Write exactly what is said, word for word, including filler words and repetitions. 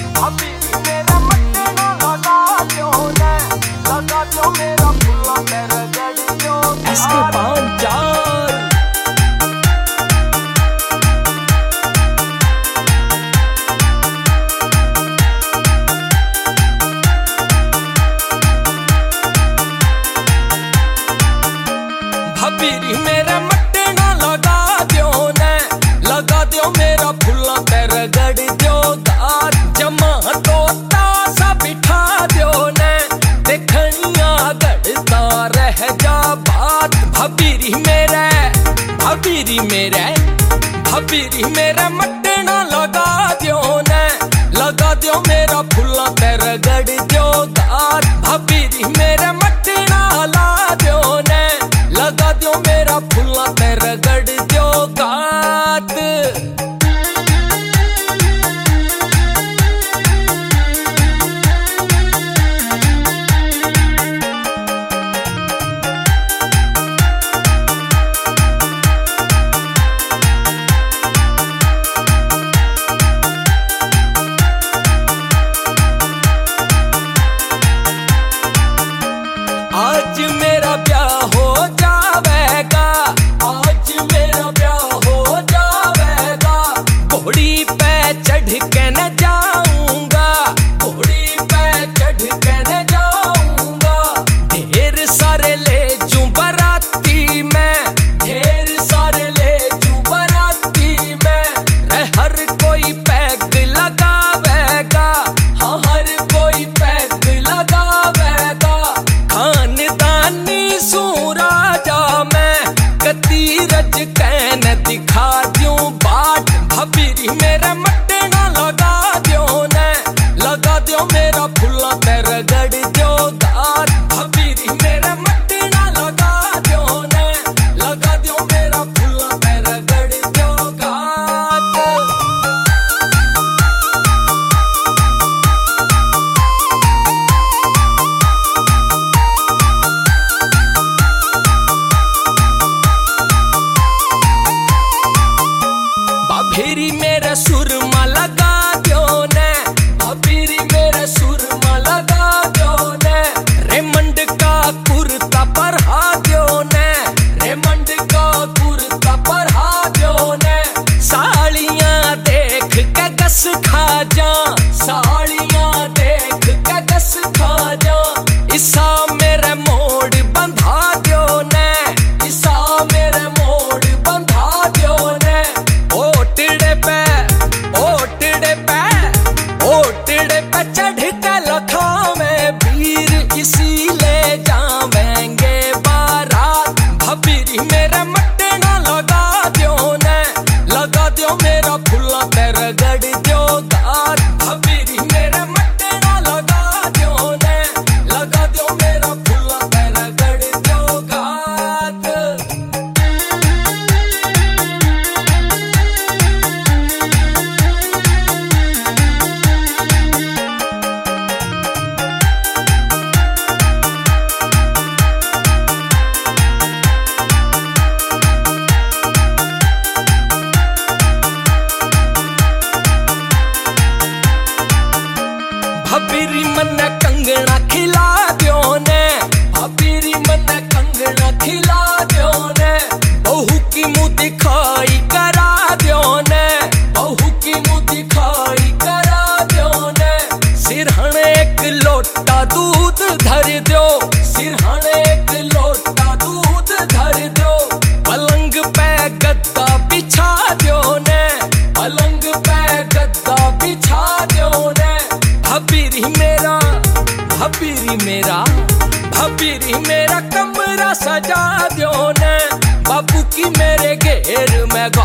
भाभी मेरा मट्टे ना लगा दो ने, लगा दो मेरा फुल्ला तेरे गड़ियों इसके पाँच चार भाभी मेरा मट्टे ना लगा दो ने, लगा दो मेरा फुल्ला तेरे गड़ियों गार जमा तोता सा बिठा दो ने, देखनिया गड़ता रह जा बात भाभी मेरे भाभी मेरे भाभी मेरा मट्टे ना लगा दो ने, लगा दो मेरा फुल्ला तेरे गड़ियों गार भाभी मेरे मट्टे ना ला दो ने, लगा दो मेरा फुल्ला तेरे गड़ियों गात आज मेरा ब्याह हो जावेगा, आज मेरा ब्याह हो जावेगा, घोड़ी पे चढ़ के न जाऊंगा, घोड़ी पे चढ़ के न जाऊंगा, ढेर सारे ले जूं बराती में, ढेर सारे ले जूं बराती में, हर कोई पैग लगावेगा, हाँ हर कोई पैग लगावेगा, खानदानी सूराजा मैं कतीरज कैन दिखा दूं बाट भाभी मेरा मट्टे ना लगा दो ने, लगा दो मेरा फुल्ला तेरे गड़ियों गार भाभी मेरा मट्टे ना लगा दो ने, लगा दो मेरा फुल्ला तेरे गड़ियों गार भाभी मेरे सुरमा लगा दो ने, भाभी मेरे सुरमा लगा दो ने, रेमंड का कुर्ता पहना दो ने, रेमंड का कुर्ता पहना दो ने, साड़ियां देख के गस खा जा, साड़ियां देख के गस खा जा, इसा मेरे मोड़ बंधा दो ने, इसा मेरे मोड़ बंधा दो ने, ओटड़े पे ओटड़े पे ओटड़े पे चढ़ के लखावे वीर, इसी ले जावेंगे बारात भाभी मेरे मट्टे ना लगा दो ने, लगा दो मेरा फुल्ला तेरे गड़ियों गार भाभी मेरे मट्टे ना लगा दो ने, लगा दो मेरा फुल्ला तेरे गड़ियों गार भाभी मन्ने कंगना खिला दो ने, भाभी मन्ने कंगना खिला दो ने, बहू की मुँह दिखाई करा दो ने, बहू की मुँह दिखाई करा दो ने, सिरहने एक लोटा दूध धर दो, सिरहने एक लोटा दूध धर दो, पलंग पे गद्दा बिछा दो ने, पलंग पे गद्दा बिछा दो ने, भाभी मेरा भाभी मेरा भाभी मेरा कमरा सजा दो ने, बापू की मेरे घेर में